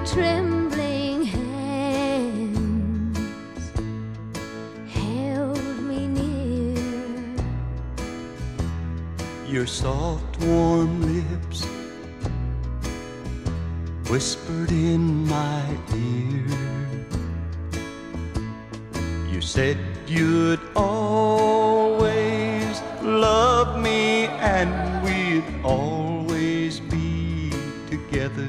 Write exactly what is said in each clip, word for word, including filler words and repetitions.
trembling hands held me near. Your soft, warm lips whispered in my ear. You said you'd always love me and we'd always be together.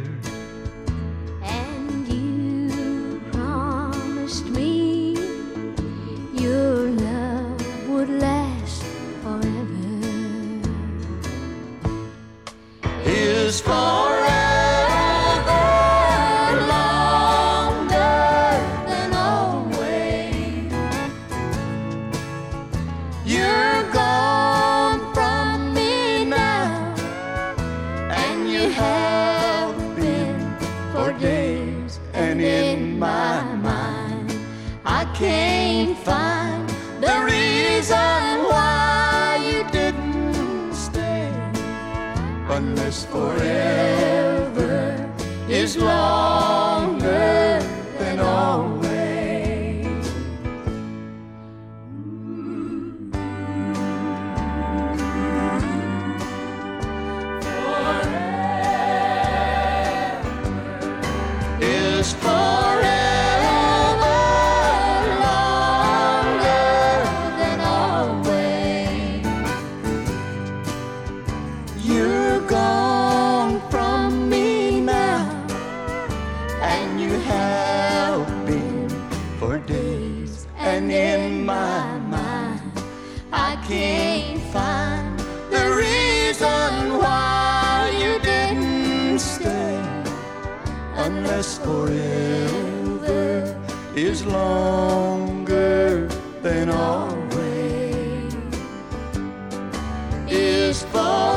And you promised me your love would last forever. Is forever longer than always? You're gone from me now, and you have been for days. And in my mind, I can't find the reason why you didn't stay, unless forever is longer than always. Is forever longer than always? You're gone from me now, and you have been for days. And in my mind, I can't find the reason why you didn't stay, unless forever is longer than always. Is forever